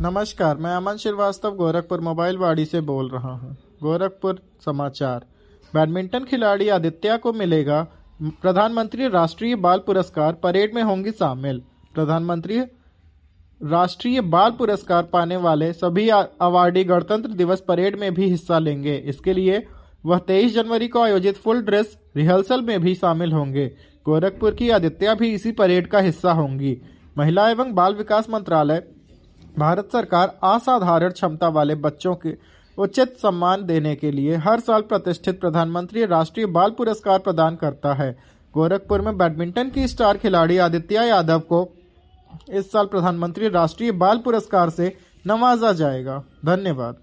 नमस्कार, मैं अमन श्रीवास्तव गोरखपुर मोबाइल वाड़ी से बोल रहा हूं। गोरखपुर समाचार। बैडमिंटन खिलाड़ी आदित्य को मिलेगा प्रधानमंत्री राष्ट्रीय बाल पुरस्कार, परेड में होंगी शामिल। प्रधानमंत्री राष्ट्रीय बाल पुरस्कार पाने वाले सभी अवार्डी गणतंत्र दिवस परेड में भी हिस्सा लेंगे। इसके लिए वह 23 जनवरी को आयोजित फुल ड्रेस रिहर्सल में भी शामिल होंगे। गोरखपुर की आदित्य भी इसी परेड का हिस्सा होंगी। महिला एवं बाल विकास मंत्रालय भारत सरकार असाधारण क्षमता वाले बच्चों के उचित सम्मान देने के लिए हर साल प्रतिष्ठित प्रधानमंत्री राष्ट्रीय बाल पुरस्कार प्रदान करता है। गोरखपुर में बैडमिंटन की स्टार खिलाड़ी आदित्य यादव को इस साल प्रधानमंत्री राष्ट्रीय बाल पुरस्कार से नवाजा जाएगा। धन्यवाद।